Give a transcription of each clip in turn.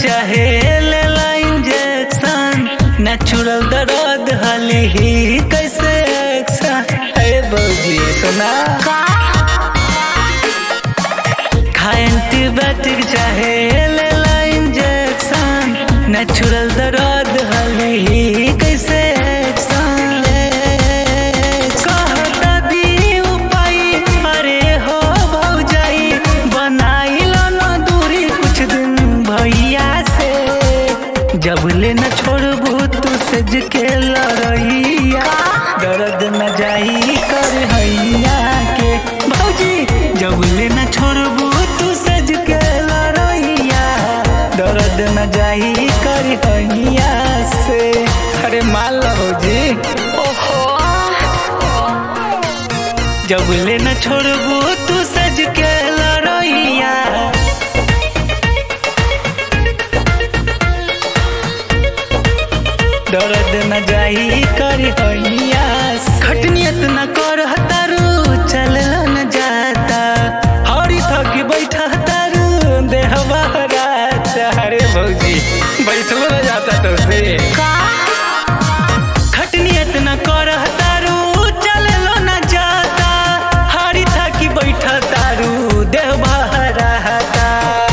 चाहे लेला injection, natural दर्द हली ही कैसे एक्शन। अरे बौजी सुना, खा एंटीबायोटिक चाहे लेला इंजेक्शन, नेचुरल दर्द हली ही कैसे एक्शन। कहता दी उपाय अरे हो भौजाई, बनाई लो न दूरी कुछ दिन भैया से। जब ले न छोड़बू तू सज के लड़ैया, दर्द न जाई कर हैया के भौजी। जब ले न छोड़बू तू सज के लड़ैया, दर्द न जाई कर हैया से। अरे मान लो भौजी, ओहो। जब ले न छोड़बू तू सज के लड़ैया, दर्द न जाई कर हैया से। खटनियत न कर तारू, चल न जाता, हरी थक बैठा तारू देहवा राता। अरे भौजी बैठलो न जाता तो से। खटनियत न कर तारू, चल न जाता, हरी थक बैठा तारू देहवा राता।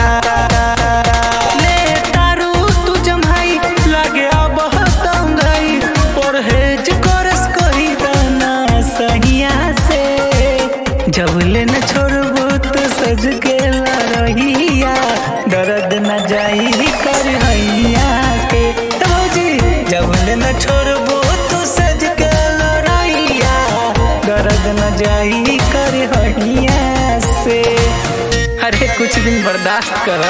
ले तारू तू जमाई लागे अब तंगई, परहेज करस कही दाना सहिया से। जब ले न छोड़बू तू सज के लड़ैया, दर्द न जाई कर हैया के भौजी। जब ले न छोड़बू तू सज के लड़ैया, दर्द न जाई कर हैया से। अरे कुछ दिन बर्दाश्त कर।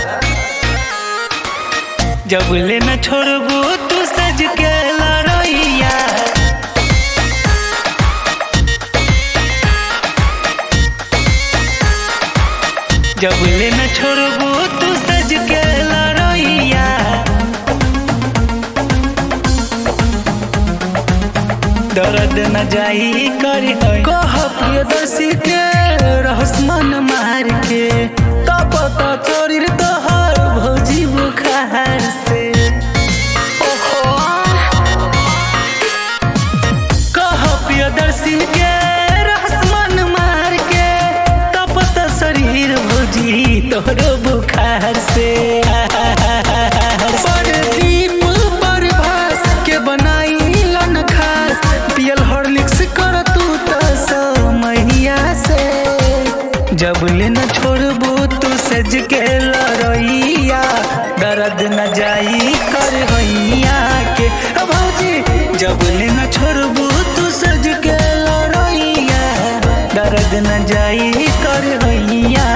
जब ले न छोड़बू तू सज के लड़ैया, जब ले न छोड़बू तू सज के लड़ैया, दर्द न जाई कर हैया। कह प्रियदर्शी के रहस मन मार के, तब तो चोरी तोहर भौजी बुखार से। ओहो, कह प्रियदर्शी के रहस मन मार के, तब तो शरीर भौजी तोहरो बुखार से। परदीप परभास के बनाई लन खास, पियल हॉर्लिक्स कर तू तो समैया से। जब ले न छोड़बू तू सज के लड़ैया, दर्द न जाई कर हैया के भौजी। जब ले न छोड़बू तू सज के लड़ैया, दर्द न जाई कर हैया